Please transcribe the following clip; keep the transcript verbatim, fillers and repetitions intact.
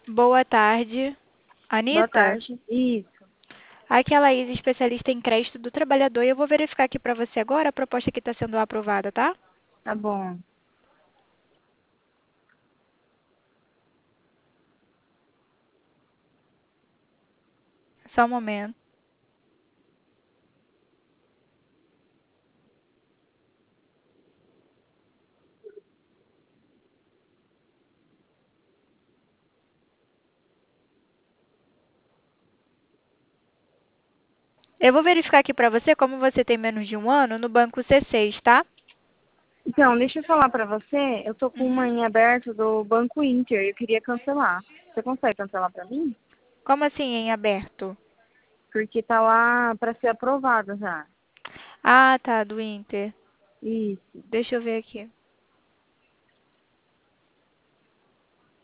Boa tarde. Boa Anita? tarde. Isso. Aqui é a Laís, especialista em crédito do trabalhador, e eu vou verificar aqui para você agora a proposta que está sendo aprovada, tá? Tá bom. Só um momento. Eu vou verificar aqui para você, como você tem menos de um ano, no banco C seis, tá? Então, deixa eu falar pra você. Eu tô com uma Uhum. em aberto do Banco Inter. Eu queria cancelar. Você consegue cancelar pra mim? Como assim em aberto? Porque tá lá pra ser aprovada já. Ah, tá, do Inter. Isso. Deixa eu ver aqui.